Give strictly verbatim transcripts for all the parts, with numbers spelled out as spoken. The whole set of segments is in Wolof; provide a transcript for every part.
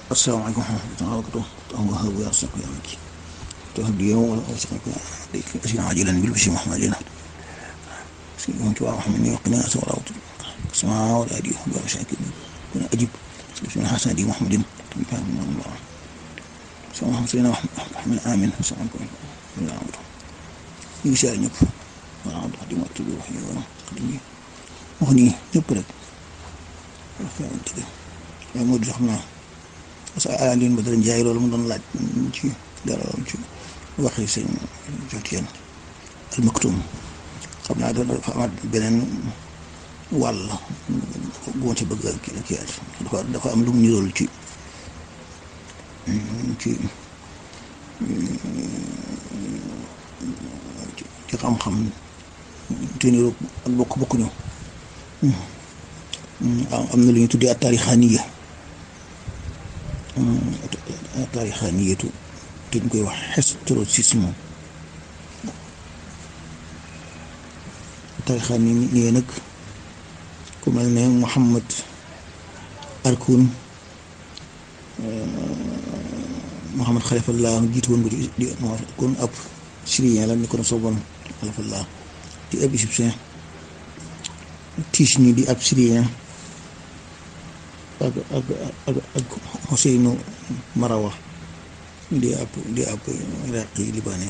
Assalamualaikum warahmatullahi wabarakatuh. Allah wa yasqi amki. Tahdiyu wa wasqi dik asin ajilan bil bisi muhammadin. Sinu tu rahmani wa qina sawatu. Sama wa adi wa shakir. Kuna ajib. Bismillah hasan di muhammadin. Allah. Sama hamsina Muhammad amin. Assalamualaikum. Ñu ngi ñëpp. Waaw di ma tuddu wax yi wala xadimi. Wax ni ñëpp rek. Ya mo di xamna parce que Alioune Badara Ndiaye loolu mu doon laaj ci dara ci waxi sëñ Jotiyen al Maktoum xam naa dafa amaat beneen wàll bu ma ci bëgg a kii kii dafa dafa am lu mu nirool ci ci ci xam-xam te niroo ak bokk bokkuñu am na lu ñu tuddee at-taarixaaniya taarixaaniyatu te ñu koy wax historicisme taarixaaniya nag ku mel ne Muhammad Arkoun Muhammad Xalifallah jiitu woon ko di di kon ab syrien la ni ko soboon Xalifallah di ab égyptien Tijni di ab syrien ak ak ak ak Huseynu Marawa di ab di ab iraqi libanais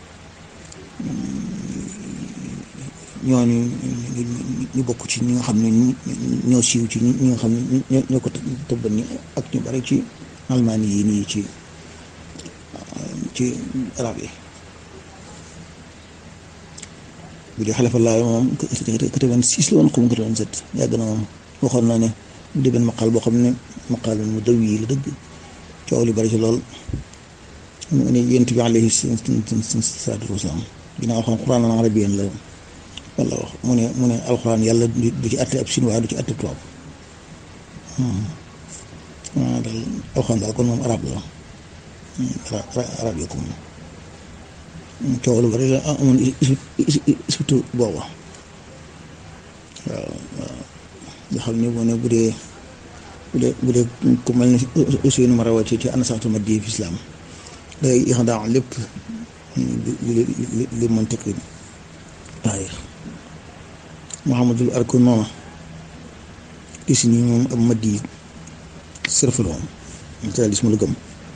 ñooñu ñu bokk ci ñi nga xam ne ñoo siiw ci ñi nga xam ne ñoo ko tëbbal ni ak ñu bari ci almaani yi nii ci ci arab yi bu dee Xalifallah moom quatre-vingt-six la woon comme quatre-vingt-sept yàgg na moom waxoon na ne mu di benn maqaal boo xam ne maqaal mu daw yi la dëgg coow li bari ci lool mu ne yonent bi alayhi salaatu wasalaam ginnaaw xam Quraan arabiyyan la walla wax mu ne mu ne alxuraan yàlla du ci àtte ab chinois du ci àtte tubaab ah daal alxuraan daal kon moom arab la arab yi ko moom coow lu bari la amoon surtout booba waaw waaw nga xam ne moo ne bu dee bu dee bu dee ku mel ne Ousseynou Marawa ci ci anasaatul maddi fi islam day yax daa lépp li li li mantiqi taarix Muhammadul Arkoun noonu gis ni moom ab maddi sërf la moom tradisme la gëm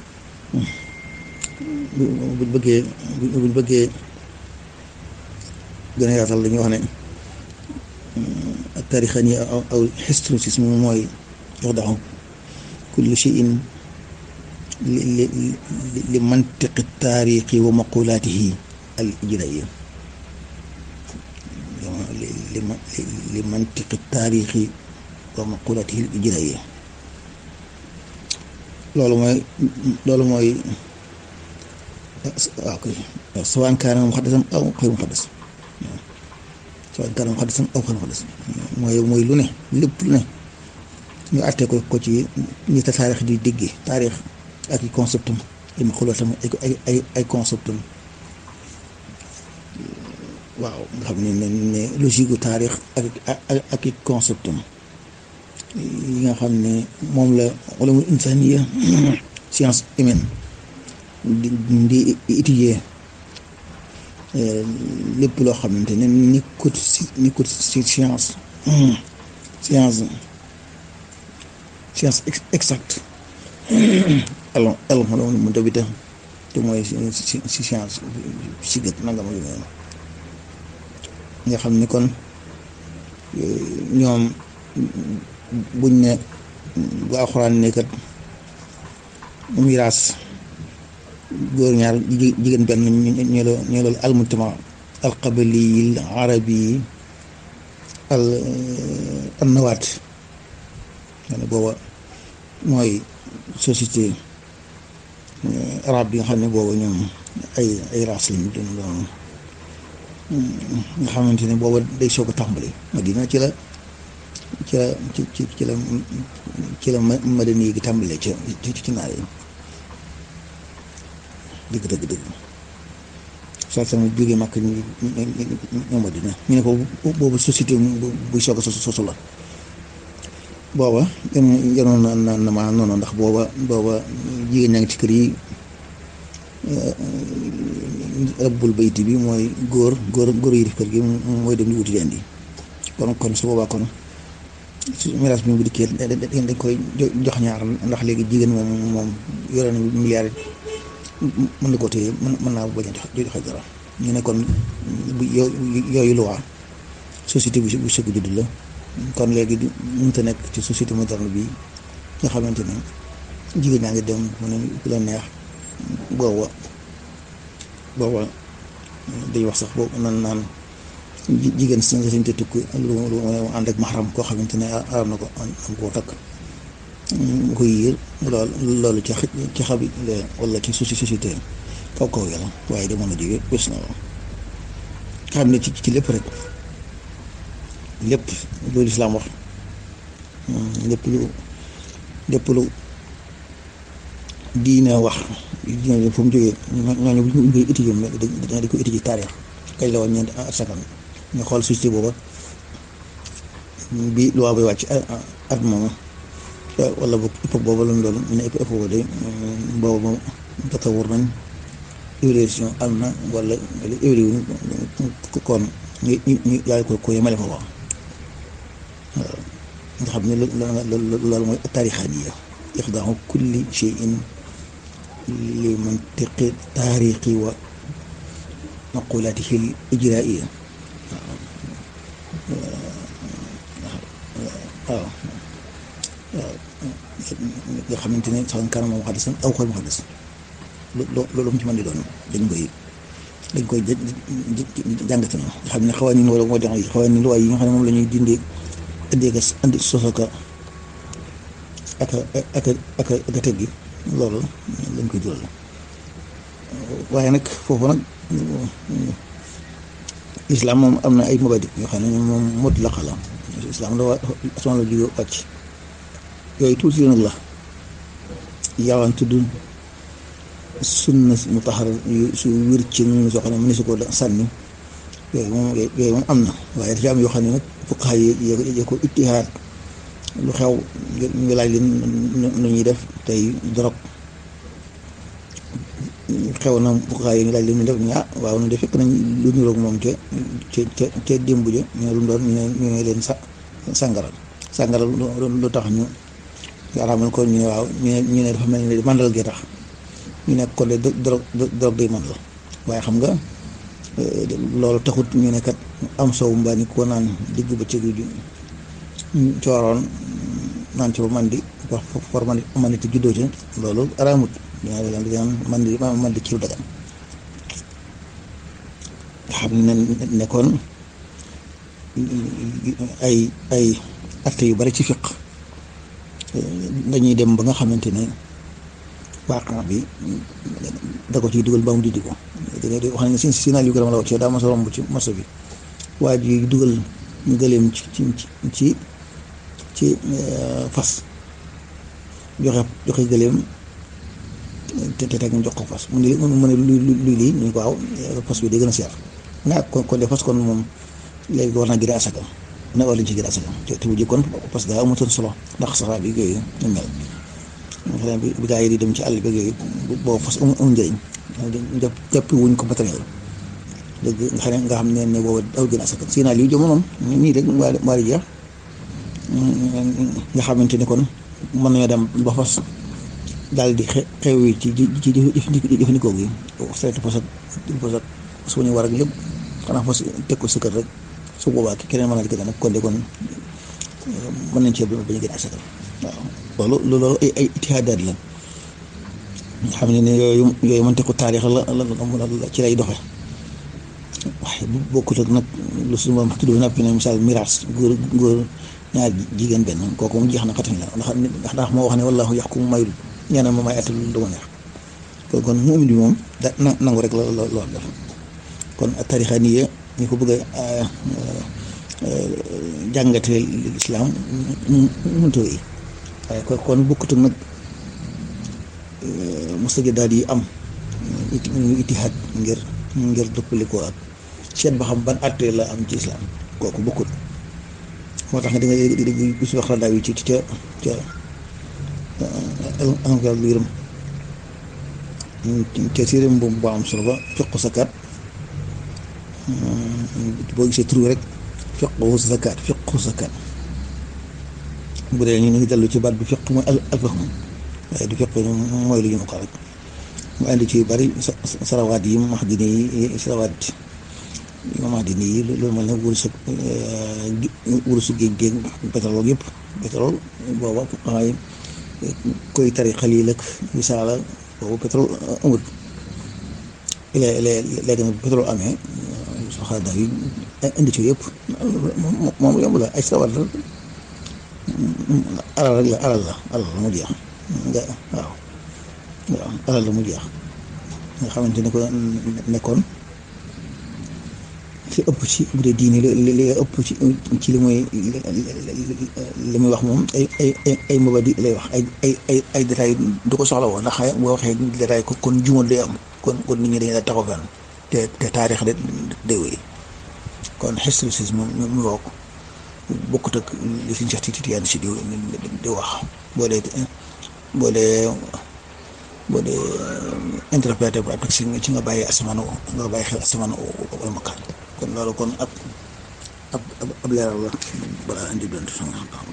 buñ bëggee buñ bëggee gën a yaatal dañuy wax ne taarixaani aw aw historicisme mooy yox daxu kullu shay'in li li li mantiqi taarixi wa maqulaatihi al ijraaiya li li mantiqi taarixi wa maqulaatihi al ijraaiya loolu mooy loolu mooy waaw kay sawaan kaana muhaddasan aw xayru muhaddas sawaan kaana muhaddasan aw xayru muhaddas mooy mooy lu ne lépp lu ne ñu àttee ko ko ci ñi ta taarix di déggee taarix ak i conceptam ay maxulaatam ay ay ay conceptam waaw nga xam ne ne logique gu taarix ak ak ak i conceptam yi nga xam ne moom la ulumul insaaniya science humaine di di étudier lépp loo xamante ne ni ko si ni ko si science science science exacte alors alors moom mu dabita te mooy si si science si gët nangam ak yooyu nga xam ni kon ñoom buñ ne bu alxuraan ne kat miraas góor ñaar jigéen benn ñu la ñu la almujtama alqabali arabi al annawaat ne booba mooy société arabe bi nga xam ne booba ñoom ay ay race lañu doon doon nga xamante ne booba day soog a tàmbali Madina ci la ci la ci ci ci la ci la madani gi tàmbalee ci ci ci naar yi dëgg dëgg dëgg saa sama jógee màkk ñu ñoo Madina ñu ne ko boobu société buy soog a sosu la booba yan yanoon na na na maa noonu ndax booba booba jigéen ñaa ngi ci kër yi rabbul bayti bi mooy góor góor góor yi def kër gi mooy dem di wuti leen di kon kon su boobaa kon su miraas bi bu dikkee dañ koy jox ñaar ndax léegi jigéen moom moom yore na milliard mën na ko téye mën naa bañ a joxe dara ñu ne kon bu yooyu luwaa société bu bu sëgg judd la kon léegi du mënut a nekk ci société moderne bi nga xamante ne jigéen ñaa ngi dem mu ne ku la neex booba booba day wax sax boobu nan naan jigéen si nga sañ te tukki lu lu ànd ak maxaram koo xamante ne aram na ko am koo takk mu koy yiir loolu loolu ci ci xabi wala ci société kaw kaw yàlla waaye demoon na jóge bés na la xam ne ci ci lépp rek lépp lu lislaam wax lépp lu lépp lu diine wax diine fu mu jógee ñooñu bu ñu koy étudier dañ ko étudier taarix kañ la woon ñeenti at cinquante ñu xool société booba bi loi bay wàcc at moom wala boog époque booba la mu doon ñu ne époque boobu de boobu moom tatawur nañ évolution am na wala évolution kon ñu ñu yàlla ko ko yemale fa wax waaw nga xam ne loolu mooy taarixaaniya ixdaahu kulli shay'in li mantiqi taarixi wa maqulaatihi al ijraaiya waaw waaw nga xamante ne sax kanam moom xadis aw xool mu xadis loolu mu ci mën di doon dañ koy dañ koy jàngate na nga xam ne xawaa ni wala moo dex yi xawaa ni luwaay yi nga xam ne moom la ñuy dindee indee ka indi sosoka ak ak ak ak teg gi loolu lañ koy jural waaye nag foofu nag islam moom am na ay mabadi yoo xam ne moom mot laqa la islam la waa asamaan la jóge wàcc yooyu tuuti nag la yaawaan tudd sunna mu taxar su wér ci ñun soo xam ne mu ne su ko sànni yooyu moom yooyu moom am na waaye dafa am yoo xam ne nag fuqaha yi yi ko ittihaad lu xew ñu laaj leen nu ñuy def tey dorog xew na fuqaha yi ñu laaj leen ñu def ñu ah waaw ñu def fekk nañ lu niroog moom ca ca ca ca démb ja ñu ne lu mu doon ñu ne ñu ne leen sa sàngara sàngara lu tax ñu araamal ko ñu ne waaw ñu ne ñu ne dafa mel ni mandal gee tax ñu nekk kon de dorog dorog day man la waaye xam nga loolu taxut ñu ne kat am soow mbaa ni ko naan digg ba cëg ju cooroon naan ci ba man di wax for man man di juddoo ci loolu araamut dina leen di naan man di man di ciw dagan xam ne nekkoon ay ay atte yu bari ci fiq dañuy dem ba nga xamante ne waaqan bi da ko ciy dugal ba mu di di ko dangay wax nañ si si naal yu gërëm la wacce daa ma sa romb ci marché bi waa ji dugal ñu gëleem ci ci ci ci fas joxe joxe gëleem te te teg ñu jox ko fas mu ne mu ne luy luy lii ñu ko waaw fas bi day gën a seer nga kon kon de fas kon moom léegi war naa gën a asaka na war lañ ci gën a asaka te bu jëkkoon parce que daa amutoon solo ndax saxaar bi yooyu ñu mel xanaa bi gaa yi di dem ci àll bi yooyu boobu fas amul amul njëriñ jàpp wuñ ko matériel dëgg nga xam ne nga xam ne ne boobu daw gën a asaka si naa lii jamonoom nii rek waa waa di jeex nga xamante ne kon mën nañoo dem ba fas daal di xe xew yi ci ci jëfandikoo gi seetu fas ak fas ak su ñu war ak lépp xanaa fas teg ko sa kër rek su boobaa keneen mën naa di gën a nag kon de kon mën nañ cee ba ñu gën a asaka waaw loolu loolu ay ay itihaadaat la nga xam ne ne yooyu yooyu mënte ko taarix la la ci lay doxe waaye bu bokkut ak nag lu su ma tudd ba noppi ne misaal miraas góor góor ñaar jigéen benn kooku mu jeex na xatañ la ndax ndax moo wax ne wallaahu yaxkumu mayul ñeneen ma may atte lu ma neex kon kon mu bi moom da nangu rek la loolu def kon tarixa nii ñu ko bëgg a jàngatee lislaam mënutoo yi waaye kon bokkut ak nag mustajadaat yi am ñu itihaad ngir ngir dëppale ko ak seet ba xam ban àtte la am ci islam kooku bokkut moo tax nga da nga dégg gis wax la daaw yi ci ca ca alhamdulilah biiram ca séeréem boobu bu am solo ba fiqu sakaat boo gisee tur rek fiqu sakaat fiqu sakaat bu dee ñu ngi dellu ci baat bi fiq mooy al alfahmu waaye du fiq mooy lu ñu ko rek mu andi ci yu bari sarawaat yi max dini yi sarawaat yi max dini yi loolu mel ne wurus wurusu géej géej pétrole yëpp pétrole booba ay koy tari xalil ak misaala boobu pétrole amul léegi nag pétrole amee soxla daal yi indi ci yëpp moom yomb la ay sarawaat la alal rek la alal la alal la mu jeex nga waaw waaw alal la mu jeex nga xamante ne ko nekkoon li ëpp ci bu dee diine li li ëpp ci ci li muy li muy wax moom ay ay ay ay mabadi lay wax ay ay ay ay détails du ko soxla woon ndax boo waxee détail ko kon jumal day am kon kon nit ñi dañuy daal taxaw fenn te te taarix de day wéy kon historicisme moom mu woo ko bokkut ak li si Cheikh Tidiane si di di wax boo dee boo dee boo dee interprété bu ak ci nga bàyyi asamaan nga bàyyi xel asamaan wala makaan kon loolu kon ab ab ab leeral la balaa indi doon